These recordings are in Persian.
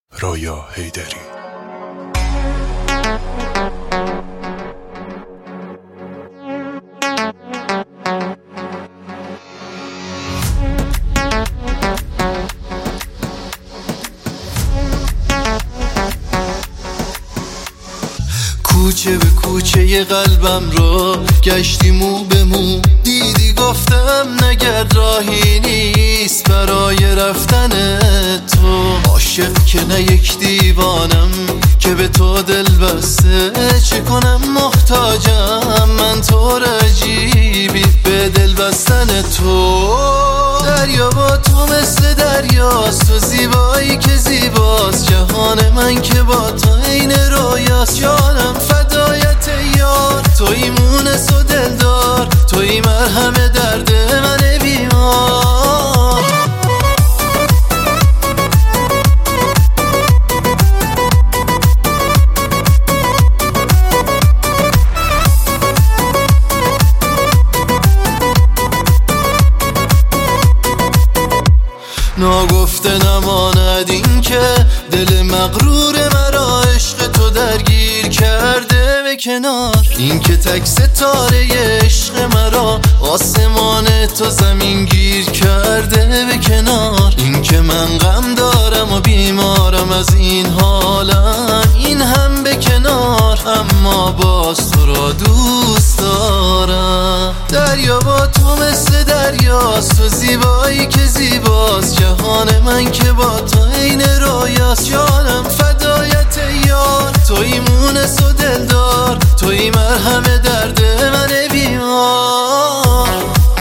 رویا حیدری. کوچه به کوچه قلبم رو گشتی مو به مو، دیدی گفتم نگرد راهی نیست برای رفتن تو. عاشق که نه یک دیوانم که به تو دل بسته، چه کنم محتاجم من طور عجیبی به دل بستن تو. دریا با تو مثل دریاست، تو زیبایی که زیباست، جهان من که با تو عین رویاست. جانم فدایت یار، توی مونس و دلدار، توی مرهم درد من بیمار. ناگفته نماند این که دل مغرور مرا عشق تو درگیر کرده به کنار. این که تک ستاره عشق مرا آسمان تو زمین گیر کرده به کنار. این که من غم دارم و بیمارم از این حالم، این هم به کنار، اما باز تو را دوست دارم. دریا با تو مثل دریاست، تو زیبایی که زیباست، جهان من که با تو عین رویاست. جانم فدایت یار، توی مونس و دلدار، توی مرهم درد من بیمار.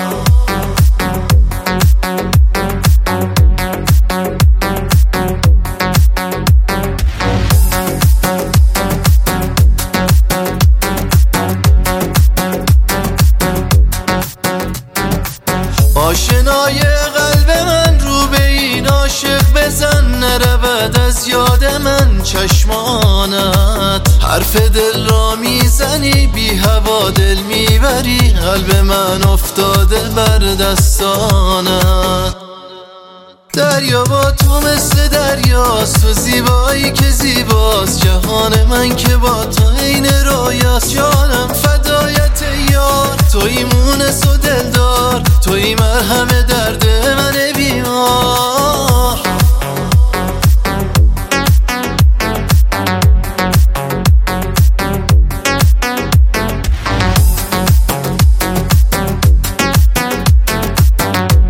آشنای قلب من رو به این عاشق بزن، نرود از یاد من چشمانت. حرف دل را میزنی بی هوا دل میبری، قلب من افتاده بر دستانت. دریا با تو مثل دریاست، تو زیبایی که زیباست، جهان من که با تو عین رویاست. جانم فدایت یار، توی مونس و دلدار، توی مرهم درد من بیمار.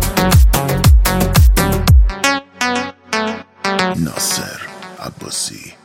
ناصر عباسی.